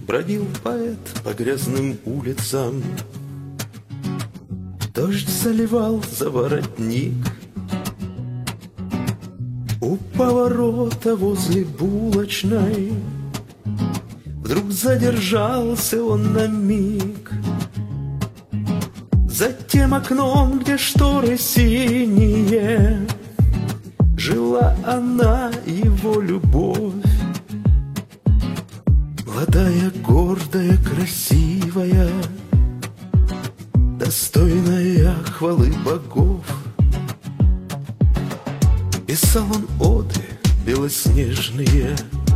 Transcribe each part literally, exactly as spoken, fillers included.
Бродил поэт по грязным улицам, дождь заливал за воротник. У поворота возле булочной вдруг задержался он на миг. За тем окном, где шторы синие, жила она, его любовь. Молодая, гордая, красивая, достойная хвалы богов. Писал он оды белоснежные,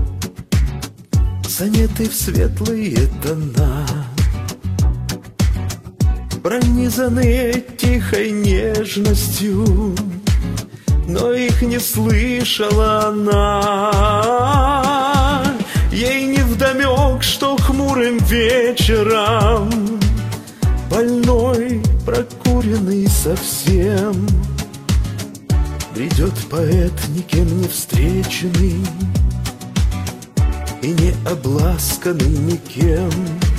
сонеты в светлые тона, пронизанные тихой нежностью, но их не слышала она. Ей невдомек, что хмурым вечером, больной, прокуренный совсем, бредет поэт, никем не встреченный и не обласканный никем.